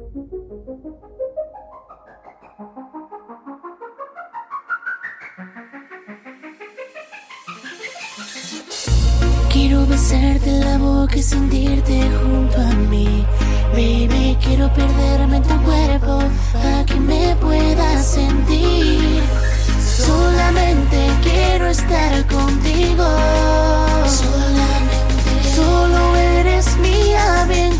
Quiero besarte la boca y sentirte junto a mí. Baby, quiero perderme en tu cuerpo, a que me puedas sentir. Solamente quiero estar contigo. Solamente, solo eres mía, ven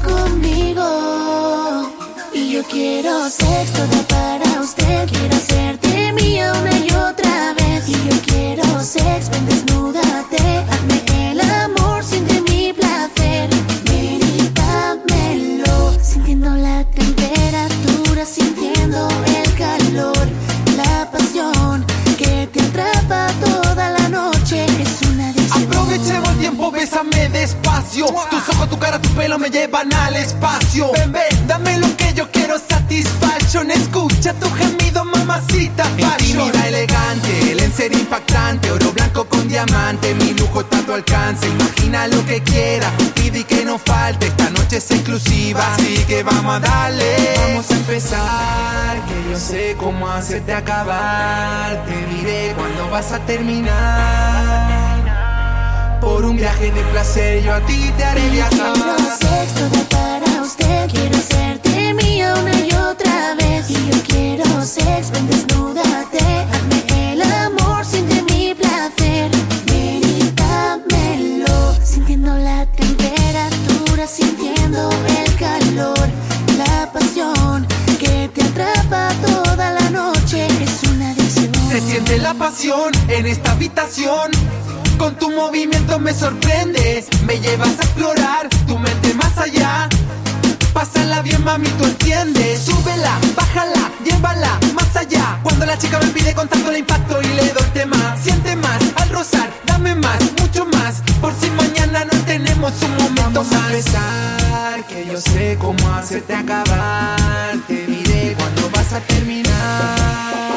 conmigo. Y yo quiero sexo para usted. Quiero hacerte mía una y otra vez. Y yo quiero sexo, ven desnúdate. Hazme el amor, siente mi placer. Ven y dámelo, sintiendo la temperatura, sintiendo el calor, la pasión que te atrapa toda la noche. Es una adicción. Aprovechemos el tiempo, bésame despacio. Tus ojos, tu cara, tu pelo me llevan al espacio. Ven, ven, dame lo que yo quiero, satisfaction. Escucha tu gemido, mamacita fashion. Intimida elegante, el lencería impactante, oro blanco con diamante, mi lujo está a tu alcance. Imagina lo que quieras, pide y que no falte. Esta noche es exclusiva, así que vamos a darle. Vamos a empezar, que yo sé cómo hacerte acabar. Te diré cuándo vas a terminar. Por un viaje de placer yo a ti te haré viajar. Quiero sexo para usted. Quiero hacerte mía una y otra vez. Y yo quiero sexo, ven desnúdate. Hazme el amor, siente mi placer. Ven y dámelo, sintiendo la temperatura, sintiendo el calor, la pasión que te atrapa toda la noche. Es una adicción. Se siente la pasión en esta habitación. Con tu movimiento me sorprendes, me llevas a explorar tu mente más allá. Pásala bien, mami, tú entiendes. Súbela, bájala, llévala más allá. Cuando la chica me pide contacto, le impacto y le doy tema. Siente más al rozar, dame más, mucho más. Por si mañana no tenemos un momento más. Vamos a empezar, que yo sé cómo hacerte acabar. Te diré cuándo vas a terminar.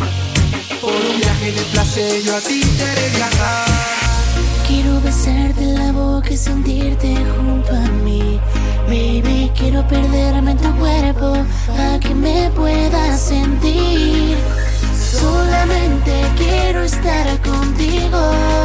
Por un viaje de placer yo a ti te haré viajar. Quiero besarte la boca y sentirte junto a mí. Baby, quiero perderme en tu cuerpo, a que me puedas sentir. Solamente quiero estar contigo.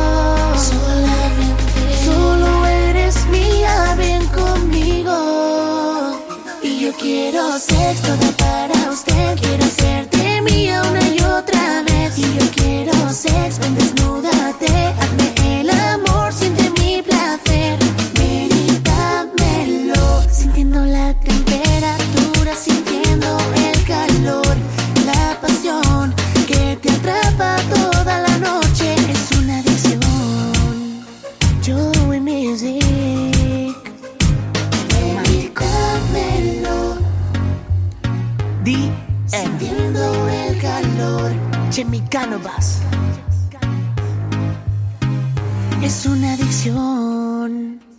Solamente, solo eres mía, ven conmigo. Y yo quiero sexo para usted. Quiero hacerte mía una y otra vez. Y yo quiero sexo, ven desnúdate. Hazme el amor, siente mi placer. Ven y dámelo, sintiendo la temperatura, sintiendo el calor, la pasión que te atrapa toda la noche. Es una adicción. Joey Music. Ven y dámelo, sintiendo el calor. Chemicano Bass. Es una adicción.